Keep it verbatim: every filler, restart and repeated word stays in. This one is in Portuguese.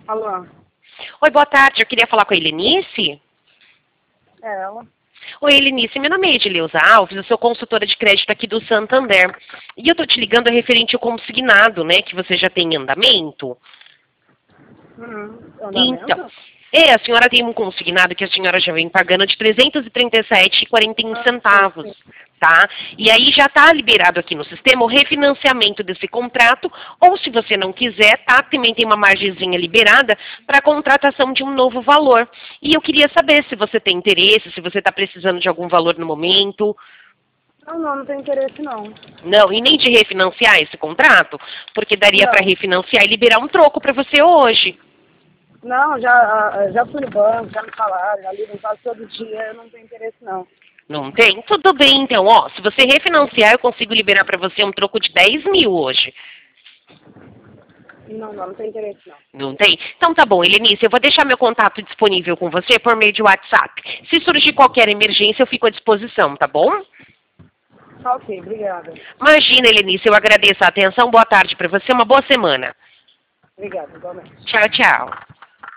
Alô? Oi, boa tarde. Eu queria falar com a Helenice. É ela? Oi, Helenice. Meu nome é Edileuza Alves, eu sou consultora de crédito aqui do Santander. E eu tô te ligando referente ao consignado, né, que você já tem em andamento. Uhum. Então, Andamento? é, a senhora tem um consignado que a senhora já vem pagando de trezentos e trinta e sete reais e quarenta e um Ah, sim, centavos, sim. tá? E aí já está liberado aqui no sistema o refinanciamento desse contrato, ou se você não quiser, tá? Também tem uma margenzinha liberada para contratação de um novo valor. E eu queria saber se você tem interesse, se você está precisando de algum valor no momento. Não, não, não tem interesse não. Não, e nem de refinanciar esse contrato, porque daria para Não. refinanciar e liberar um troco para você hoje. Não, já, ah, já fui no banco, já me falaram, já ligam quase todo dia, eu não tenho interesse não. Não tem? Tudo bem, então. Ó, se você refinanciar, eu consigo liberar para você um troco de dez mil hoje. Não, não, não tem interesse não. Não tem? Então tá bom, Helenice, eu vou deixar meu contato disponível com você por meio de WhatsApp. Se surgir qualquer emergência, eu fico à disposição, tá bom? Tá ok, obrigada. Imagina, Helenice, eu agradeço a atenção. Boa tarde para você, uma boa semana. Obrigada, igualmente. Tchau, tchau.